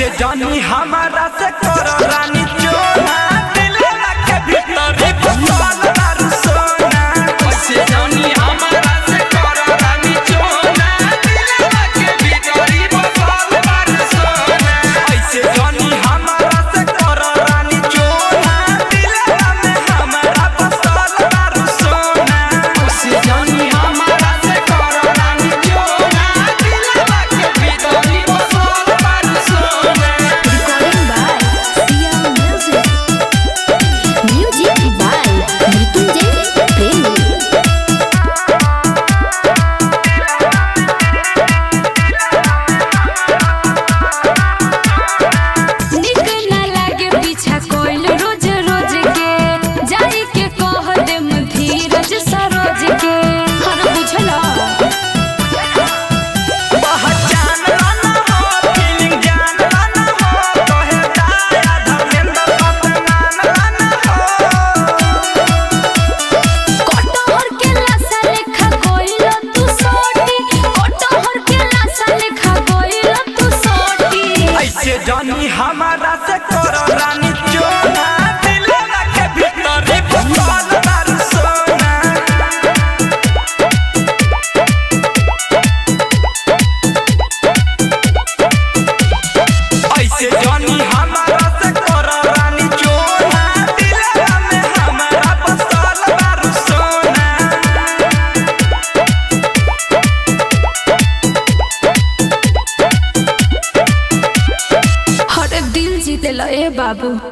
ऐसे जानी हमारा से करो रानी चोना दिलवा के भीतर बसल बारू सोना। ऐसे जानी हमारा से करो रानी चोना दिलवा के भीतर बसल बारू सोना। ऐसे जानी हमारा से करो रानी चोना दिलवा में हमारा बसल बारू सोना। ऐसे जानी हमारा से करो रानी चोना दिलवा के भीतर बसल बारू सोना। Music by Mrityunjay Premi। निक ना लागे पीछा कोइल रोज रोज के जाई के कह देम धीरज सरोज के हर बुझला पहचान लाना हो फीलिंग जान लाना हो कहे दाया धर्मेंद्र अपमान लाना हो। कटहर के लाशा लेखा कोइल तू सोटी कटहर के लाशा लेखा कोइल तू सोटी। ऐसे जानी हमारा से करो रानी चोना दिलवा के भीतर बसल बारू सोना। ऐसे जानी हमारा से करो रानी चोना दिलवा में हमारा बसल बारू सोना। हर दिल जीते ए बाबू।